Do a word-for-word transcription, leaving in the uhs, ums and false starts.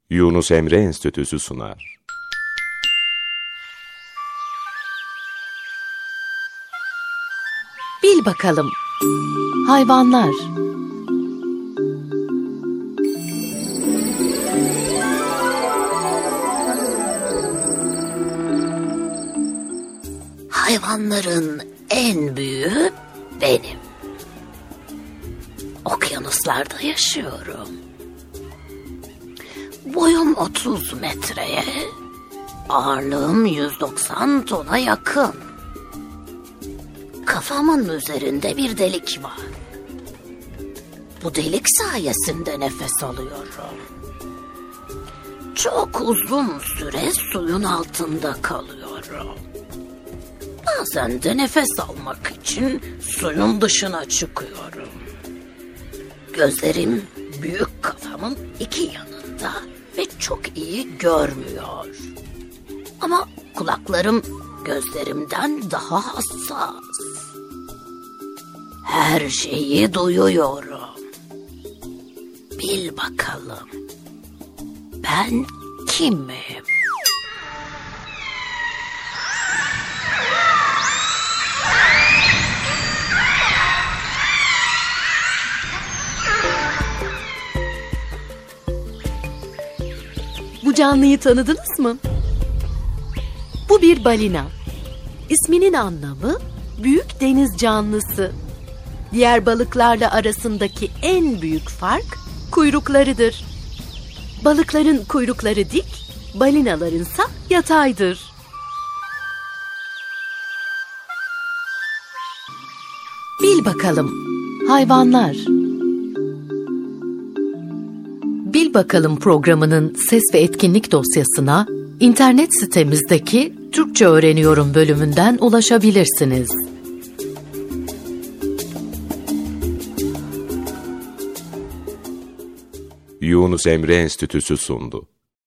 Yunus Emre Enstitüsü sunar. Bil bakalım. Hayvanlar. Hayvanların en büyüğü benim. Okyanuslarda yaşıyorum. Boyum otuz metreye, ağırlığım yüz doksan tona yakın. Kafamın üzerinde bir delik var. Bu delik sayesinde nefes alıyorum. Çok uzun süre suyun altında kalıyorum. Bazen de nefes almak için suyun dışına çıkıyorum. Gözlerim büyük kafamın iki yanında ve çok iyi görmüyor. Ama kulaklarım gözlerimden daha hassas. Her şeyi duyuyorum. Bil bakalım, ben kimim? Bu canlıyı tanıdınız mı? Bu bir balina. İsminin anlamı büyük deniz canlısı. Diğer balıklarla arasındaki en büyük fark kuyruklarıdır. Balıkların kuyrukları dik, balinalarınsa yataydır. Bil bakalım. Hayvanlar. Bil bakalım programının ses ve etkinlik dosyasına internet sitemizdeki Türkçe Öğreniyorum bölümünden ulaşabilirsiniz. Yunus Emre Enstitüsü sundu.